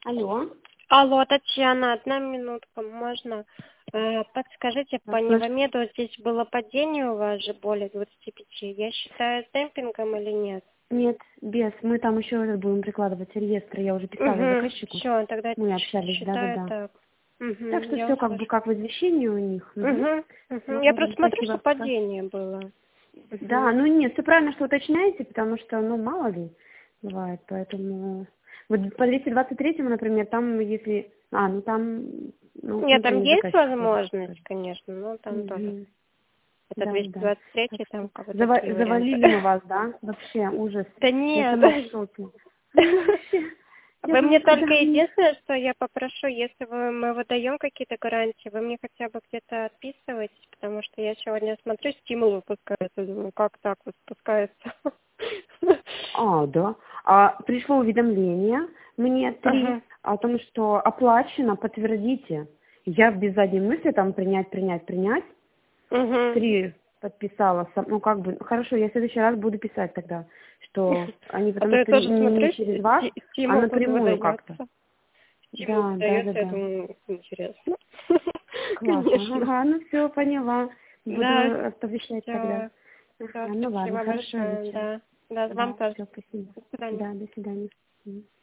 Алло. Алло, Татьяна, одна минутка, можно? Подскажите, по Невомеду здесь было падение у вас же более 25. Я считаю демпингом или нет? Нет, без. Мы там еще будем прикладывать реестр. Я уже писала заказчику. Все, тогда Мы общались, считаю да. так. Так что Я все как бы как в извещении у них. Я просто смотрю, что падение было. Да, ну нет, все правильно, что уточняете, потому что, ну, мало ли бывает, поэтому... Вот по 223-му, например, там, если... там... Ну, Нет, там внутренний есть заказчик, возможность, конечно, но там тоже. Это Да. 223, Так там что как бы такие варианты. завалили мы вас, да? Вообще, ужас. Да Я нет. сама в шоке. Ну, вообще, я Вы мне просто, только да, единственное, что я попрошу, если мы выдаем какие-то гарантии, вы мне хотя бы где-то отписываетесь, потому что я сегодня смотрю, стимул выпускается, думаю, как так вот спускается. да. Пришло уведомление мне 3 о том, что оплачено, подтвердите. Я без задней мысли там принять. 3 подписала. Ну, как бы, хорошо, я в следующий раз буду писать тогда, что они, потому Я что тоже смотрю, не через вас, а стимул тут напрямую как-то. выдается. Стимул Да. выдается, я думаю, интересно. Классно. Конечно. Ну все, поняла. Да, Буду оповещать тогда. все, Ну ладно, спасибо хорошего большое, вечера. да. Да, вам Да, тоже. все, спасибо. До свидания. Да, до свидания.